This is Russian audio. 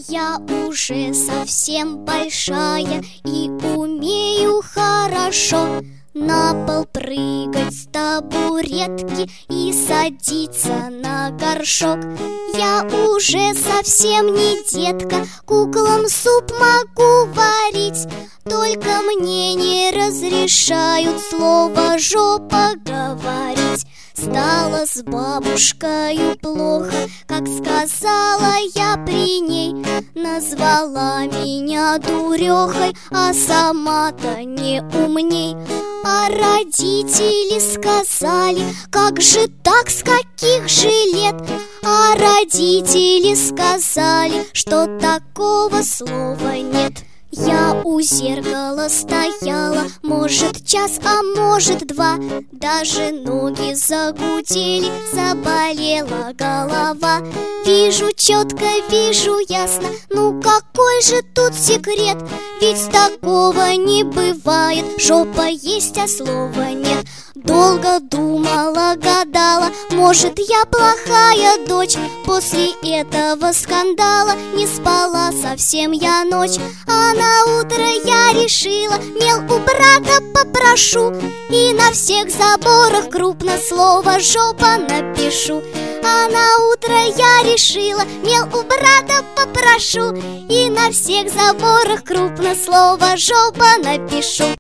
Я уже совсем большая и умею хорошо на пол прыгать с табуретки и садиться на горшок. Я уже совсем не детка, куклам суп могу варить, только мне не разрешают слово «жопа» говорить. Стало с бабушкою плохо, как сказала я при ней. Назвала меня дурехой, а сама-то не умней. А родители сказали: как же так, с каких же лет? А родители сказали, что такого слова нет. Я у зеркала стояла, может, час, а может, два. Даже ноги загудели, заболела голова. Вижу четко, вижу ясно, ну какой же тут секрет? Ведь такого не бывает, жопа есть, а слова нет. Долго думала, гадала, может, я плохая дочь. После этого скандала не спала совсем я ночь. А на утро я решила, мел у брата попрошу, и на всех заборах крупно слово «жопа» напишу. А на утро я решила, мел у брата попрошу, и на всех заборах крупно слово «жопа» напишу.